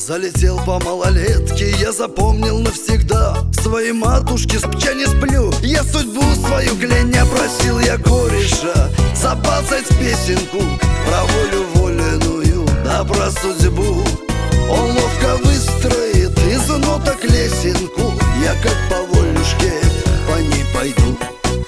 Залетел по малолетке, я запомнил навсегда. Своей матушке я не сплю, я судьбу свою кляня. Просил я кореша запасать песенку про волю воленную, да про судьбу. Он ловко выстроит из ноток лесенку, я как по волюшке по ней пойду.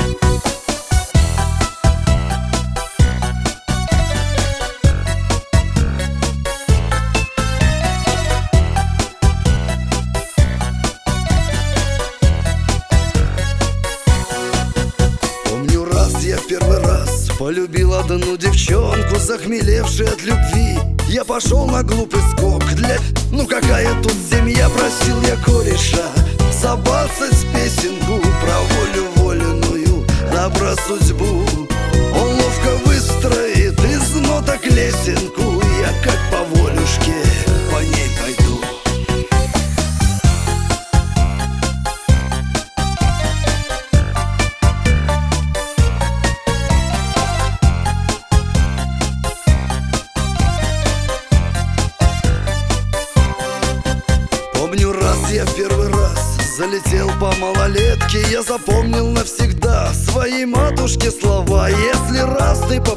Я в первый раз полюбил одну девчонку, захмелевшей от любви. Я пошел на глупый скок ну какая тут семья. Просил я кореша забацать песенку про волю воленную, да про судьбу. Он ловко выстроит из ноток лесенку, я как по волюшке по ней пойду. Помню, раз я в первый раз залетел по малолетке, я запомнил навсегда своей матушке слова. Если раз ты